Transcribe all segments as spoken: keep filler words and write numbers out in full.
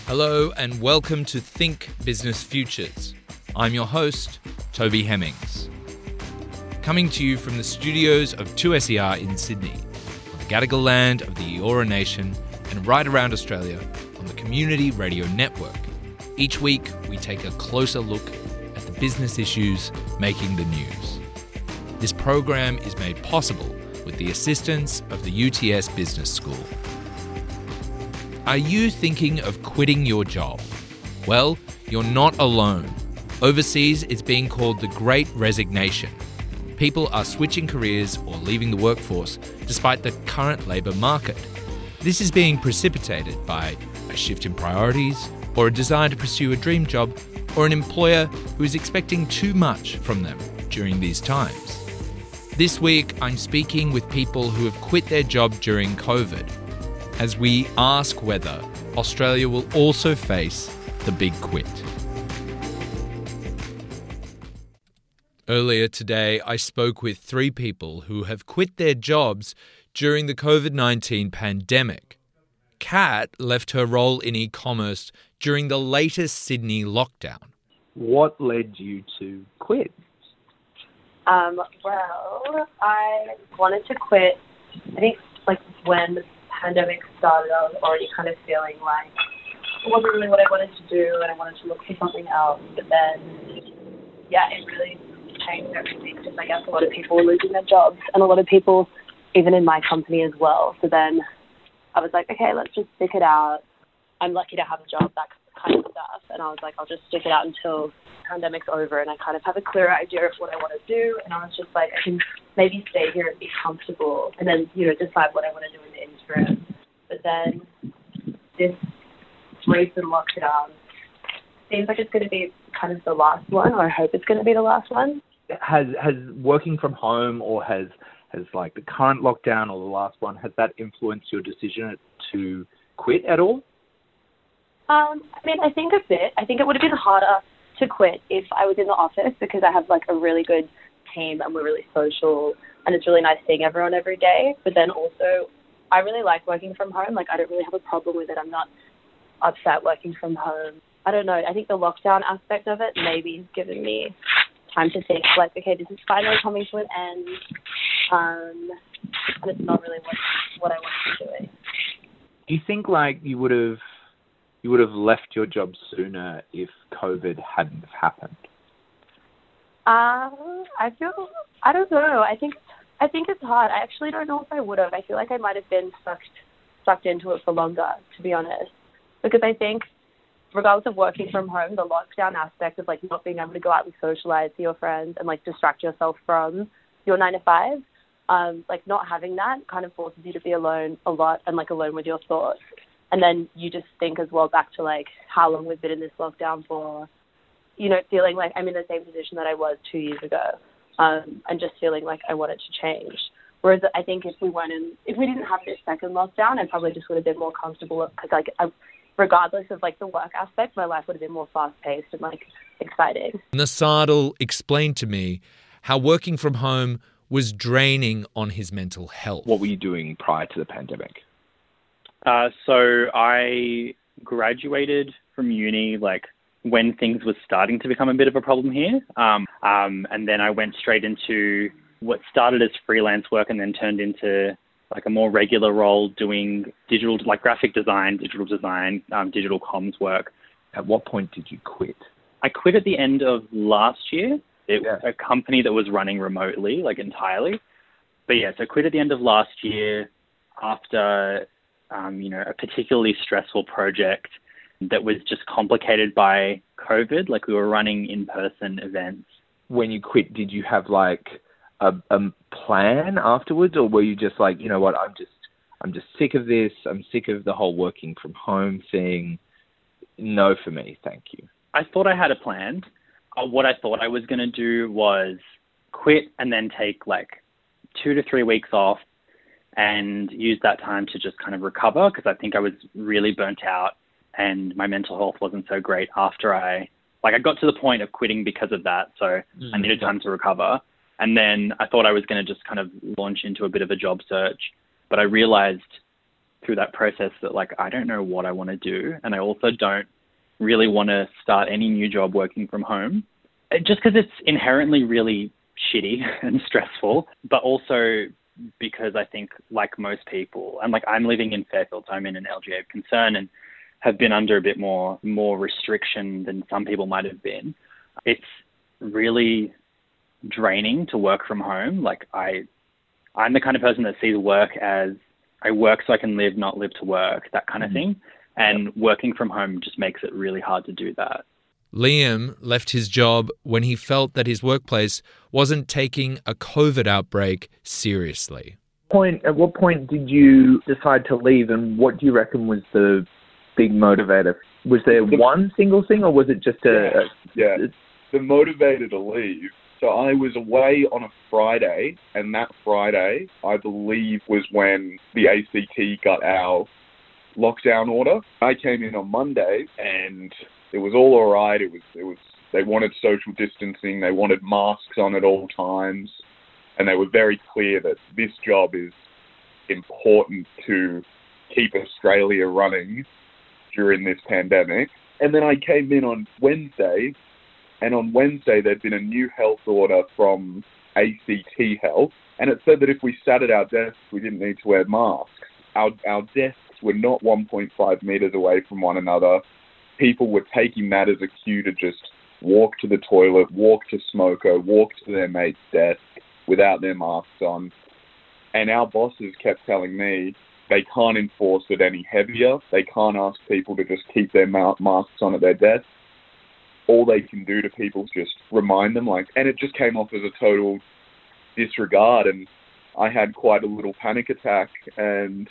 Hello and welcome to Think Business Futures. I'm your host, Toby Hemmings. Coming to you from the studios of two S E R in Sydney, on the Gadigal land of the Eora Nation and right around Australia on the Community Radio Network. Each week, we take a closer look at the business issues making the news. This program is made possible with the assistance of the U T S Business School. Are you thinking of quitting your job? Well, you're not alone. Overseas, it's being called the Great Resignation. People are switching careers or leaving the workforce despite the current labour market. This is being precipitated by a shift in priorities, or a desire to pursue a dream job, or an employer who is expecting too much from them during these times. This week, I'm speaking with people who have quit their job during COVID, as we ask whether Australia will also face the big quit. Earlier today, I spoke with three people who have quit their jobs during the COVID nineteen pandemic. Kat left her role in e-commerce during the latest Sydney lockdown. What led you to quit? Um, well, I wanted to quit, I think, like, when the pandemic started, I was already kind of feeling like it wasn't really what I wanted to do, and I wanted to look for something else. But then, yeah, it really changed everything, because I guess a lot of people were losing their jobs, and a lot of people, even in my company as well. So then I was like, okay, let's just stick it out. I'm lucky to have a job, that kind of stuff. And I was like, I'll just stick it out until pandemic's over and I kind of have a clearer idea of what I want to do. And I was just like, I can maybe stay here and be comfortable and then, you know, decide what I want to do in the interim. But then this recent lockdown seems like it's going to be kind of the last one, or I hope it's going to be the last one. Has has working from home, or has has like the current lockdown or the last one, has that influenced your decision to quit at all? Um, I mean, I think a bit. I think it would have been harder to quit if I was in the office, because I have like a really good team and we're really social and it's really nice seeing everyone every day. But then also, I really like working from home. Like, I don't really have a problem with it. I'm not upset working from home. I don't know. I think the lockdown aspect of it maybe has given me time to think, like, okay, this is finally coming to an end. Um, and it's not really what, what I want to be doing. Do you think like you would have you would have left your job sooner if COVID hadn't happened? Uh, I feel, I don't know. I think I think it's hard. I actually don't know if I would have. I feel like I might have been sucked sucked into it for longer, to be honest. Because I think, regardless of working from home, the lockdown aspect of like not being able to go out and socialize to your friends and like distract yourself from your nine to five, um, like not having that kind of forces you to be alone a lot and like alone with your thoughts. And then you just think as well back to like how long we've been in this lockdown for, you know, feeling like I'm in the same position that I was two years ago, um, and just feeling like I want it to change. Whereas I think if we weren't in, if we didn't have this second lockdown, I probably just would have been more comfortable, because like I, regardless of like the work aspect, my life would have been more fast-paced and like exciting. Nasadal explained to me how working from home was draining on his mental health. What were you doing prior to the pandemic? Uh, so I graduated from uni like when things were starting to become a bit of a problem here. Um, um, and then I went straight into what started as freelance work and then turned into like a more regular role doing digital, like graphic design, digital design, um, digital comms work. At what point did you quit? I quit at the end of last year. It was Yeah. a company that was running remotely, like entirely. But yeah, so I quit at the end of last year after, um, you know, a particularly stressful project that was just complicated by COVID. Like, we were running in-person events. When you quit, did you have like a, a plan afterwards, or were you just like, you know what, I'm just I'm just sick of this. I'm sick of the whole working from home thing. No for me, thank you. I thought I had a plan. Uh, what I thought I was going to do was quit and then take like two to three weeks off and use that time to just kind of recover, because I think I was really burnt out and my mental health wasn't so great after I, like I got to the point of quitting because of that. So mm-hmm. I needed time to recover. And then I thought I was going to just kind of launch into a bit of a job search, but I realized through that process that like, I don't know what I want to do. And I also don't really want to start any new job working from home, just because it's inherently really shitty and stressful, but also because I think like most people, and like I'm living in Fairfield, so I'm in an L G A of concern and have been under a bit more, more restriction than some people might have been. It's really draining to work from home. Like I, I'm the kind of person that sees work as I work so I can live, not live to work, that kind of thing. And working from home just makes it really hard to do that. Liam left his job when he felt that his workplace wasn't taking a COVID outbreak seriously. Point, at what point did you decide to leave, and what do you reckon was the big motivator? Was there one single thing, or was it just a... Yeah, yeah. The motivator to leave. So I was away on a Friday, and that Friday, I believe, was when the A C T got our lockdown order. I came in on Monday, and it was all all right. It was, it was. They wanted social distancing. They wanted masks on at all times, and they were very clear that this job is important to keep Australia running during this pandemic. And then I came in on Wednesday, and on Wednesday there'd been a new health order from A C T Health, and it said that if we sat at our desks, we didn't need to wear masks. Our, our desks were not one point five metres away from one another. People were taking that as a cue to just walk to the toilet, walk to Smoko, walk to their mate's desk without their masks on. And our bosses kept telling me they can't enforce it any heavier. They can't ask people to just keep their ma- masks on at their desks. All they can do to people is just remind them, like, and it just came off as a total disregard. And I had quite a little panic attack, and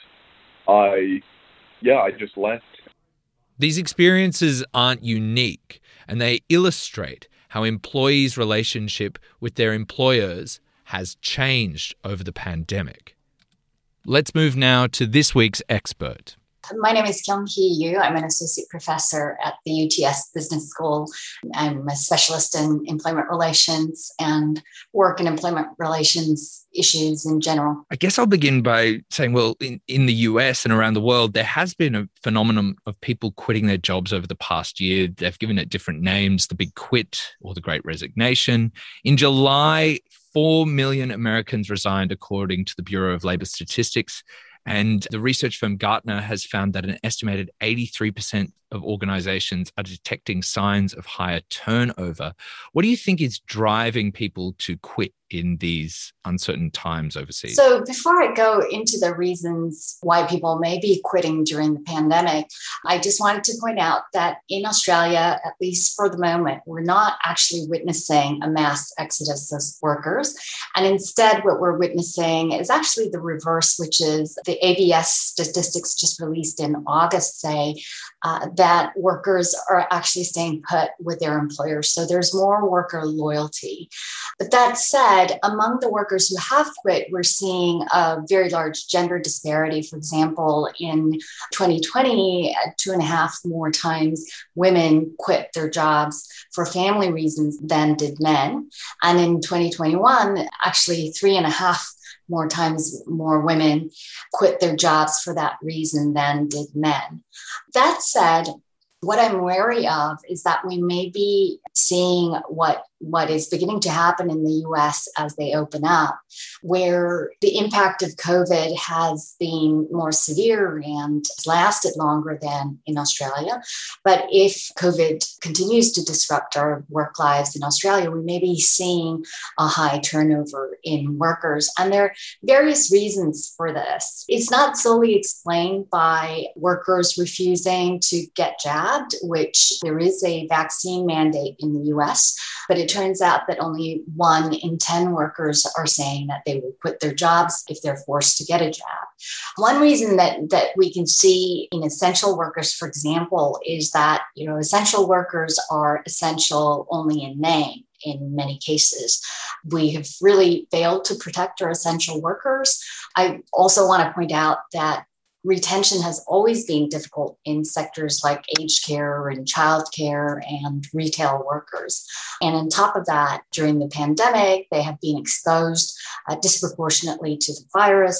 I, yeah, I just left. These experiences aren't unique, and they illustrate how employees' relationship with their employers has changed over the pandemic. Let's move now to this week's expert. My name is Kyung-hee Yu. I'm an associate professor at the U T S Business School. I'm a specialist in employment relations and work in employment relations issues in general. I guess I'll begin by saying, well, in, in the U S and around the world, there has been a phenomenon of people quitting their jobs over the past year. They've given it different names, the Big Quit or the Great Resignation. In July, four million Americans resigned, according to the Bureau of Labor Statistics. And the research firm Gartner has found that an estimated eighty-three percent of organizations are detecting signs of higher turnover. What do you think is driving people to quit in these uncertain times overseas? So before I go into the reasons why people may be quitting during the pandemic, I just wanted to point out that in Australia, at least for the moment, we're not actually witnessing a mass exodus of workers. And instead, what we're witnessing is actually the reverse, which is the A B S statistics just released in August say uh, that workers are actually staying put with their employers. So there's more worker loyalty. But that said, among the workers who have quit, we're seeing a very large gender disparity. For example, in twenty twenty, two and a half more times women quit their jobs for family reasons than did men. And in twenty twenty-one, actually three and a half more times more women quit their jobs for that reason than did men. That said, what I'm wary of is that we may be seeing what, what is beginning to happen in the U S as they open up, where the impact of COVID has been more severe and lasted longer than in Australia. But if COVID continues to disrupt our work lives in Australia, we may be seeing a high turnover in workers. And there are various reasons for this. It's not solely explained by workers refusing to get jabbed, which there is a vaccine mandate in the U S, but it turns out that only one in ten workers are saying that they will quit their jobs if they're forced to get a jab. One reason that, that we can see in essential workers, for example, is that, you know, essential workers are essential only in name. In many cases, we have really failed to protect our essential workers. I also want to point out that retention has always been difficult in sectors like aged care and childcare and retail workers. And on top of that, during the pandemic, they have been exposed uh, disproportionately to the virus.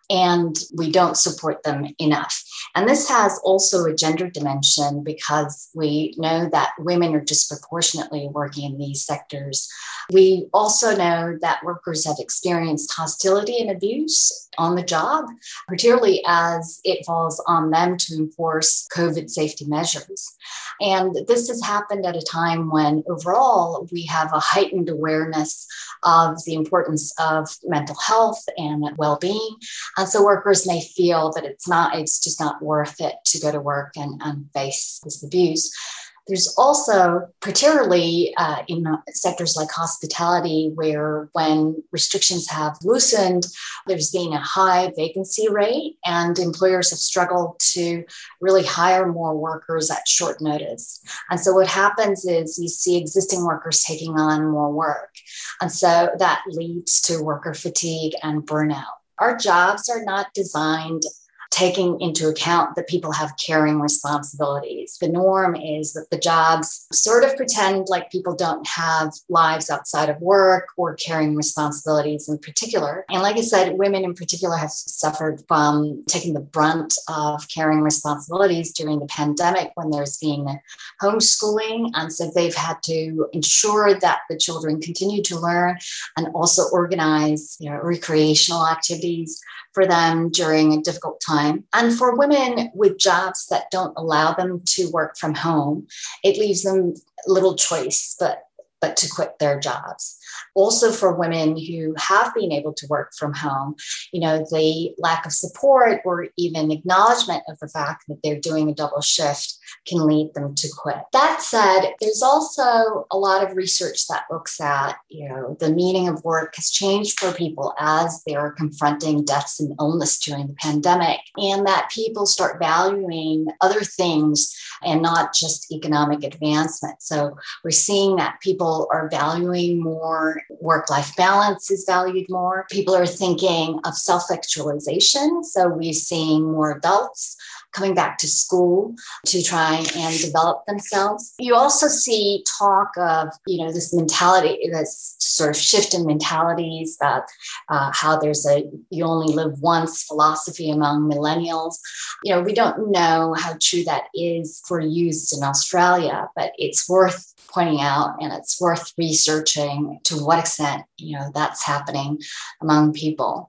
and we don't support them enough. And this has also a gender dimension because we know that women are disproportionately working in these sectors. We also know that workers have experienced hostility and abuse on the job, particularly as it falls on them to enforce COVID safety measures. And this has happened at a time when overall we have a heightened awareness of the importance of mental health and well-being. And so workers may feel that it's not, it's just not worth it to go to work and, and face this abuse. There's also, particularly uh, in sectors like hospitality, where when restrictions have loosened, there's been a high vacancy rate and employers have struggled to really hire more workers at short notice. And so what happens is you see existing workers taking on more work. And so that leads to worker fatigue and burnout. Our jobs are not designed taking into account that people have caring responsibilities. The norm is that the jobs sort of pretend like people don't have lives outside of work or caring responsibilities in particular. And like I said, women in particular have suffered from taking the brunt of caring responsibilities during the pandemic when there's been homeschooling. And so they've had to ensure that the children continue to learn and also organize, you know, recreational activities for them during a difficult time. And for women with jobs that don't allow them to work from home, it leaves them little choice but, but to quit their jobs. Also for women who have been able to work from home, you know, the lack of support or even acknowledgement of the fact that they're doing a double shift can lead them to quit. That said, there's also a lot of research that looks at, you know, the meaning of work has changed for people as they're confronting deaths and illness during the pandemic, and that people start valuing other things and not just economic advancement. So we're seeing that people are valuing more work-life balance is valued more. People are thinking of self-actualization. So we're seeing more adults coming back to school to try and develop themselves. You also see talk of, you know, this mentality, this sort of shift in mentalities, that uh, how there's a you only live once philosophy among millennials. You know, we don't know how true that is for youths in Australia, but it's worth pointing out and it's worth researching to what extent, you know, that's happening among people.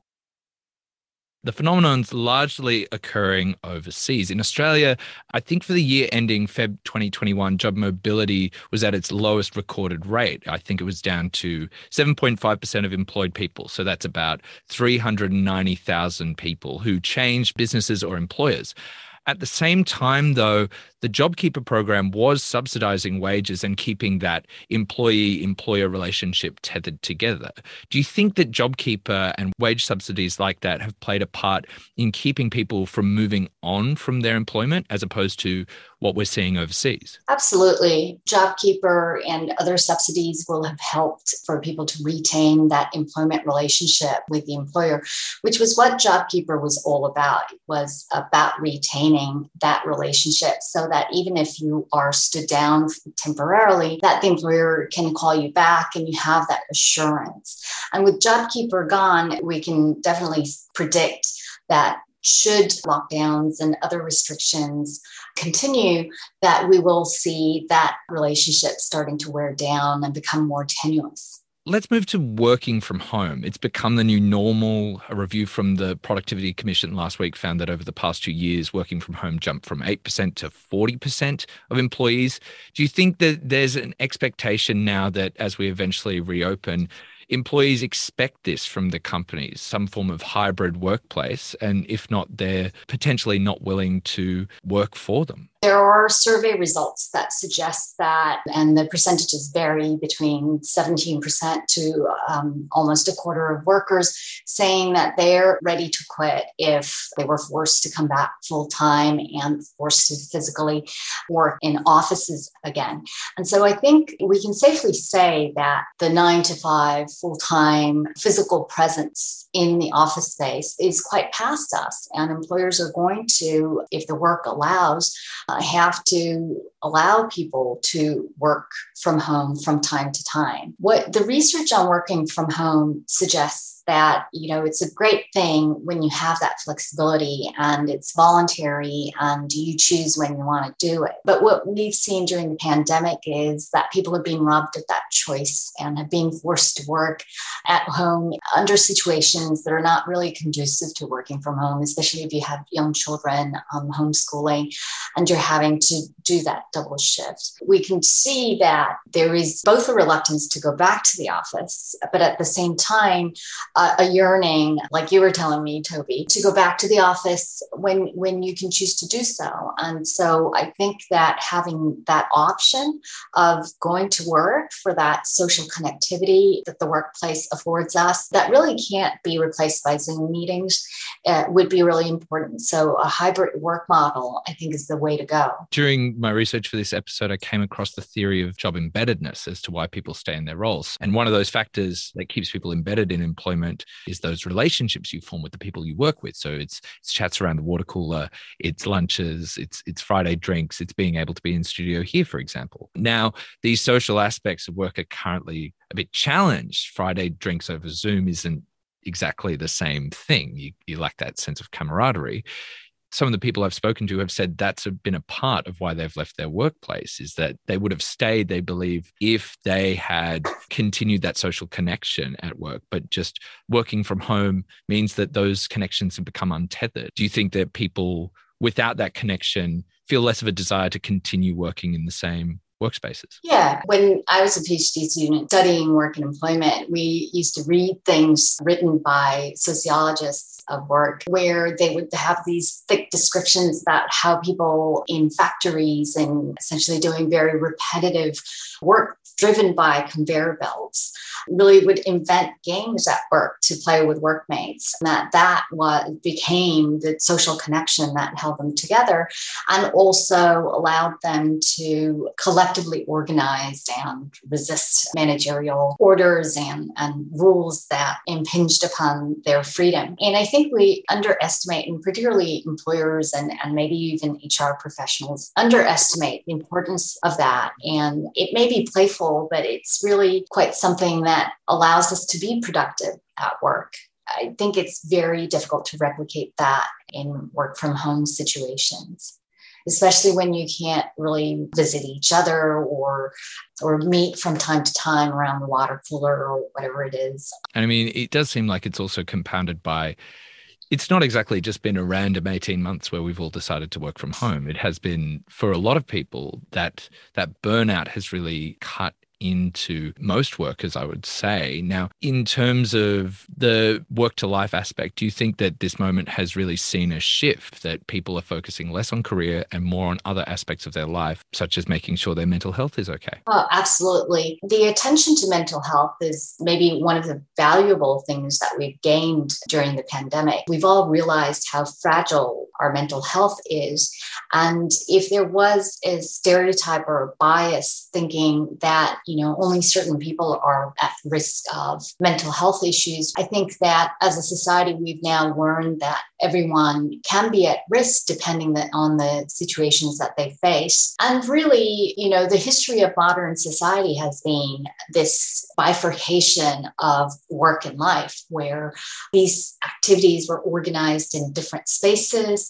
The phenomenon's largely occurring overseas. In Australia, I think for the year ending February twenty twenty-one, job mobility was at its lowest recorded rate. I think it was down to seven point five percent of employed people. So that's about three hundred ninety thousand people who changed businesses or employers. At the same time, though, the JobKeeper program was subsidizing wages and keeping that employee-employer relationship tethered together. Do you think that JobKeeper and wage subsidies like that have played a part in keeping people from moving on from their employment as opposed to what we're seeing overseas? Absolutely. JobKeeper and other subsidies will have helped for people to retain that employment relationship with the employer, which was what JobKeeper was all about. It was about retaining that relationship so that even if you are stood down temporarily, that the employer can call you back and you have that assurance. And with JobKeeper gone, we can definitely predict that should lockdowns and other restrictions continue, that we will see that relationship starting to wear down and become more tenuous. Let's move to working from home. It's become the new normal. A review from the Productivity Commission last week found that over the past two years, working from home jumped from eight percent to forty percent of employees. Do you think that there's an expectation now that as we eventually reopen, employees expect this from the companies, some form of hybrid workplace, and if not, they're potentially not willing to work for them? There are survey results that suggest that, and the percentages vary between seventeen percent to um, almost a quarter of workers saying that they're ready to quit if they were forced to come back full time and forced to physically work in offices again. And so I think we can safely say that the nine to five full-time physical presence in the office space is quite past us, and employers are going to, if the work allows, uh, have to allow people to work from home from time to time. What the research on working from home suggests that, you know, it's a great thing when you have that flexibility and it's voluntary and you choose when you want to do it. But what we've seen during the pandemic is that people have been robbed of that choice and have been forced to work at home under situations that are not really conducive to working from home, especially if you have young children, um, homeschooling, and you're having to do that double shift. We can see that there is both a reluctance to go back to the office, but at the same time, uh, a yearning, like you were telling me, Toby, to go back to the office when, when you can choose to do so. And so I think that having that option of going to work for that social connectivity that the workplace affords us, that really can't be replaced by Zoom meetings, uh, would be really important. So a hybrid work model, I think, is the way to go. During my research for this episode, I came across the theory of job embeddedness as to why people stay in their roles. And one of those factors that keeps people embedded in employment is those relationships you form with the people you work with. So it's, it's chats around the water cooler, it's lunches, it's, it's Friday drinks, it's being able to be in studio here, for example. Now, these social aspects of work are currently a bit challenged. Friday drinks over Zoom isn't exactly the same thing. You, you lack that sense of camaraderie. Some of the people I've spoken to have said that's been a part of why they've left their workplace, is that they would have stayed, they believe, if they had continued that social connection at work. But just working from home means that those connections have become untethered. Do you think that people without that connection feel less of a desire to continue working in the same workspaces? Yeah. When I was a PhD student studying work and employment, we used to read things written by sociologists of work where they would have these thick descriptions about how people in factories and essentially doing very repetitive work driven by conveyor belts really would invent games at work to play with workmates. And that that was, became the social connection that held them together and also allowed them to collectively organize and resist managerial orders and, and rules that impinged upon their freedom. And I think we underestimate, and particularly employers and, and maybe even H R professionals, underestimate the importance of that. And it may be playful, but it's really quite something that allows us to be productive at work. I think it's very difficult to replicate that in work from home situations, especially when you can't really visit each other or or meet from time to time around the water cooler or whatever it is. And I mean, it does seem like it's also compounded by, it's not exactly just been a random eighteen months where we've all decided to work from home. It has been, for a lot of people, that that burnout has really cut into most workers, I would say. Now, in terms of the work to life aspect, do you think that this moment has really seen a shift, that people are focusing less on career and more on other aspects of their life, such as making sure their mental health is okay? Oh, absolutely. The attention to mental health is maybe one of the valuable things that we've gained during the pandemic. We've all realized how fragile our mental health is. And if there was a stereotype or a bias thinking that, you know, only certain people are at risk of mental health issues, I think that as a society, we've now learned that everyone can be at risk depending on the situations that they face. And really, you know, the history of modern society has been this bifurcation of work and life, where these activities were organized in different spaces.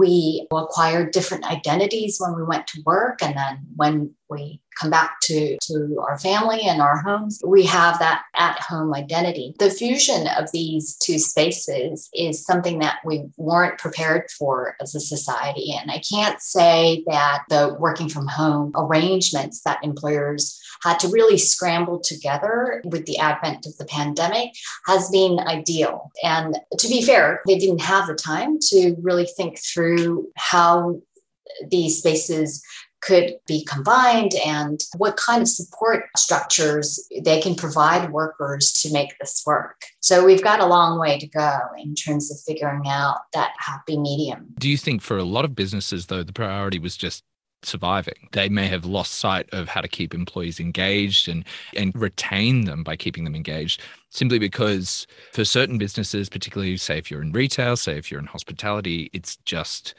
We acquired different identities when we went to work, and then when we come back to, to our family and our homes, we have that at-home identity. The fusion of these two spaces is something that we weren't prepared for as a society. And I can't say that the working from home arrangements that employers had to really scramble together with the advent of the pandemic has been ideal. And to be fair, they didn't have the time to really think through how these spaces could be combined and what kind of support structures they can provide workers to make this work. So we've got a long way to go in terms of figuring out that happy medium. Do you think for a lot of businesses, though, the priority was just surviving? They may have lost sight of how to keep employees engaged and, and retain them by keeping them engaged, simply because for certain businesses, particularly say if you're in retail, say if you're in hospitality, it's just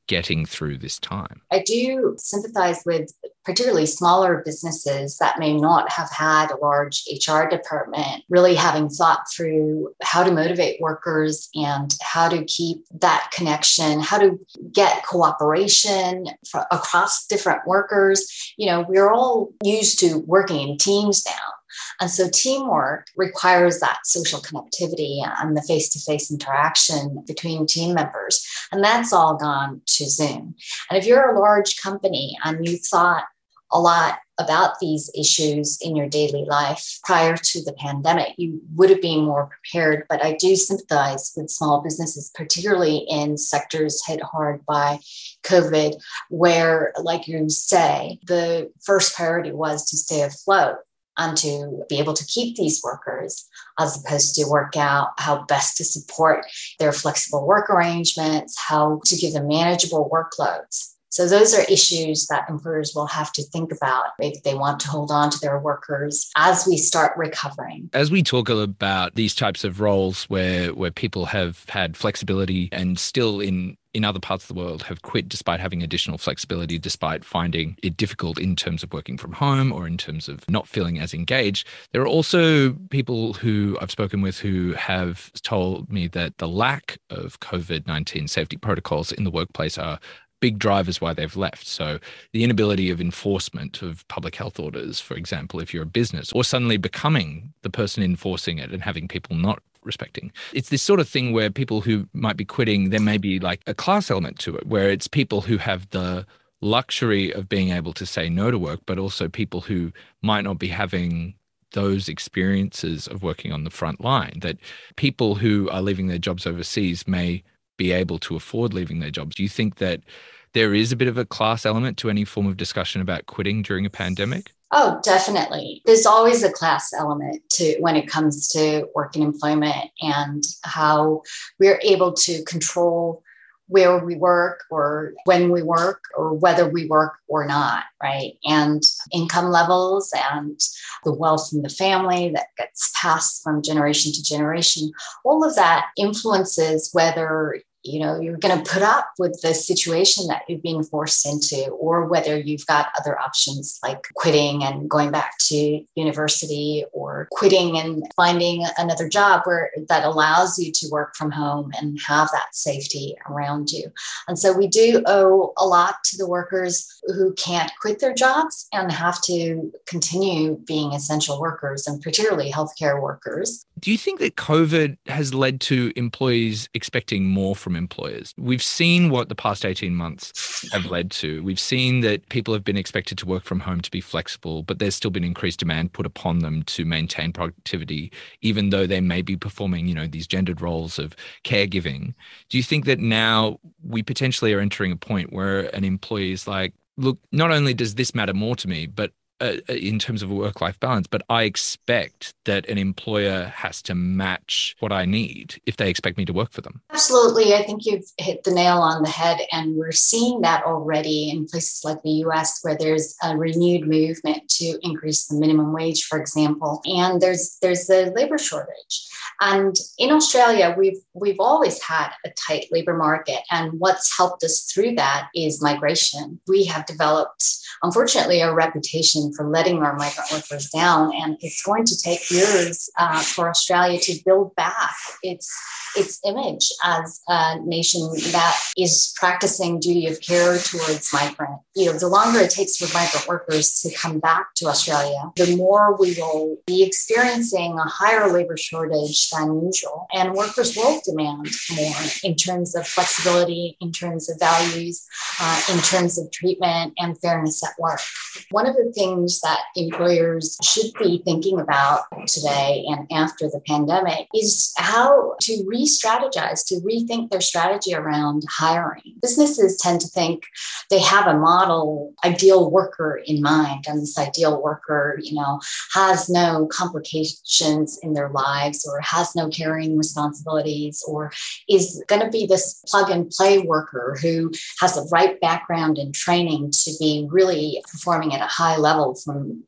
getting through this time? I do sympathize with particularly smaller businesses that may not have had a large H R department, really having thought through how to motivate workers and how to keep that connection, how to get cooperation for, across different workers. You know, we're all used to working in teams now. And so teamwork requires that social connectivity and the face-to-face interaction between team members. And that's all gone to Zoom. And if you're a large company and you thought a lot about these issues in your daily life prior to the pandemic, you would have been more prepared. But I do sympathize with small businesses, particularly in sectors hit hard by COVID, where, like you say, the first priority was to stay afloat and to be able to keep these workers, as opposed to work out how best to support their flexible work arrangements, how to give them manageable workloads. So those are issues that employers will have to think about if they want to hold on to their workers as we start recovering. As we talk about these types of roles where where people have had flexibility and still in in other parts of the world have quit despite having additional flexibility, despite finding it difficult in terms of working from home or in terms of not feeling as engaged. There are also people who I've spoken with who have told me that the lack of COVID nineteen safety protocols in the workplace are big drivers why they've left. So the inability of enforcement of public health orders, for example, if you're a business, or suddenly becoming the person enforcing it and having people not respecting. It's this sort of thing where people who might be quitting, there may be like a class element to it, where it's people who have the luxury of being able to say no to work, but also people who might not be having those experiences of working on the front line, that people who are leaving their jobs overseas may be able to afford leaving their jobs. Do you think that there is a bit of a class element to any form of discussion about quitting during a pandemic? Oh, definitely. There's always a class element to when it comes to work and employment and how we're able to control where we work or when we work or whether we work or not, right? And income levels and the wealth in the family that gets passed from generation to generation, all of that influences whether you know, you're going to put up with the situation that you've been forced into, or whether you've got other options like quitting and going back to university, or quitting and finding another job where that allows you to work from home and have that safety around you. And so we do owe a lot to the workers who can't quit their jobs and have to continue being essential workers, and particularly healthcare workers. Do you think that COVID has led to employees expecting more from employers? We've seen what the past eighteen months have led to. We've seen that people have been expected to work from home to be flexible, but there's still been increased demand put upon them to maintain productivity, even though they may be performing, you know, these gendered roles of caregiving. Do you think that now we potentially are entering a point where an employee is like, look, not only does this matter more to me, but Uh, in terms of a work-life balance, but I expect that an employer has to match what I need if they expect me to work for them? Absolutely. I think you've hit the nail on the head. And we're seeing that already in places like the U S, where there's a renewed movement to increase the minimum wage, for example. And there's there's the labor shortage. And in Australia, we've we've always had a tight labor market. And what's helped us through that is migration. We have developed, unfortunately, a reputation for letting our migrant workers down. And it's going to take years uh, for Australia to build back its its image as a nation that is practicing duty of care towards migrant. You know, the longer it takes for migrant workers to come back to Australia, the more we will be experiencing a higher labor shortage than usual. And workers will demand more in terms of flexibility, in terms of values, uh, in terms of treatment and fairness at work. One of the things that employers should be thinking about today and after the pandemic is how to re-strategize, to rethink their strategy around hiring. Businesses tend to think they have a model ideal worker in mind, and this ideal worker, you know, has no complications in their lives or has no caring responsibilities, or is going to be this plug and play worker who has the right background and training to be really performing at a high level from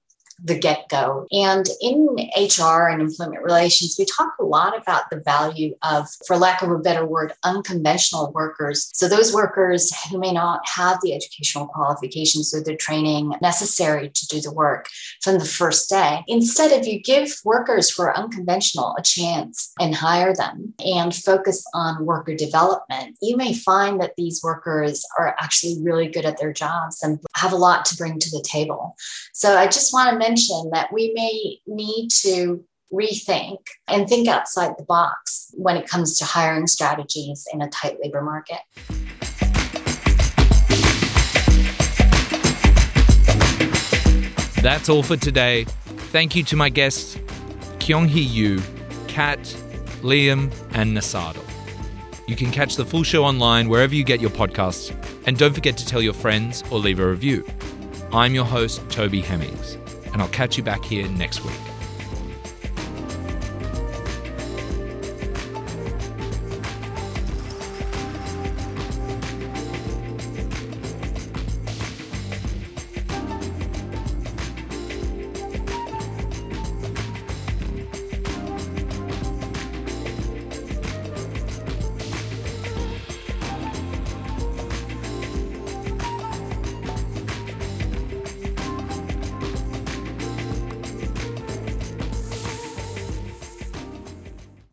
the get-go. And in H R and employment relations, we talk a lot about the value of, for lack of a better word, unconventional workers. So those workers who may not have the educational qualifications or the training necessary to do the work from the first day. Instead, if you give workers who are unconventional a chance and hire them and focus on worker development, you may find that these workers are actually really good at their jobs and have a lot to bring to the table. So I just want to mention that we may need to rethink and think outside the box when it comes to hiring strategies in a tight labor market. That's all for today. Thank you to my guests, Kyung-hee Yu, Kat, Liam, and Nasado. You can catch the full show online wherever you get your podcasts, and don't forget to tell your friends or leave a review. I'm your host, Toby Hemmings, and I'll catch you back here next week.